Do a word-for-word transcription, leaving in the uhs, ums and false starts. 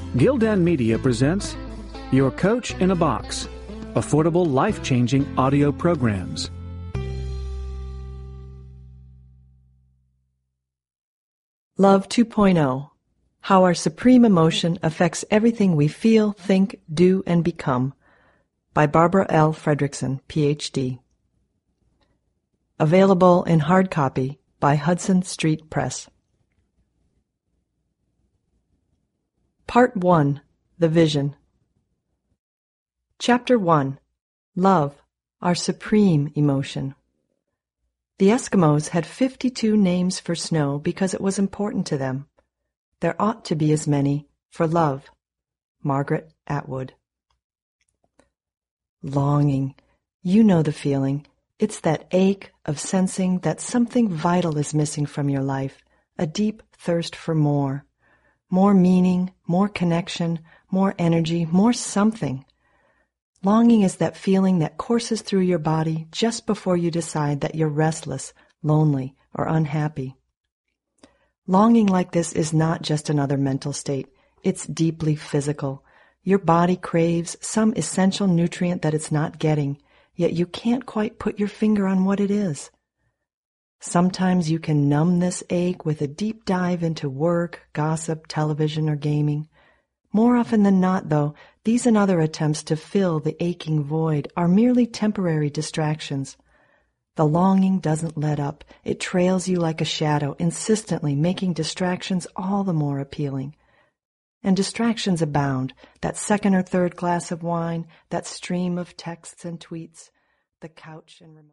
Gildan Media presents Your Coach in a Box, affordable, life-changing audio programs. Love two point oh, How Our Supreme Emotion Affects Everything We Feel, Think, Do, and Become, by Barbara L. Fredrickson, P H D. Available in hard copy by Hudson Street Press. Part one. The Vision. Chapter one. Love, Our Supreme Emotion. The Eskimos had fifty-two names for snow because it was important to them. There ought to be as many for love. Margaret Atwood. Longing. You know the feeling. It's that ache of sensing that something vital is missing from your life, a deep thirst for more. More meaning, more connection, more energy, more something. Longing is that feeling that courses through your body just before you decide that you're restless, lonely, or unhappy. Longing like this is not just another mental state. It's deeply physical. Your body craves some essential nutrient that it's not getting, yet you can't quite put your finger on what it is. Sometimes you can numb this ache with a deep dive into work, gossip, television, or gaming. More often than not, though, these and other attempts to fill the aching void are merely temporary distractions. The longing doesn't let up. It trails you like a shadow, insistently making distractions all the more appealing. And distractions abound. That second or third glass of wine, that stream of texts and tweets, the couch and remote.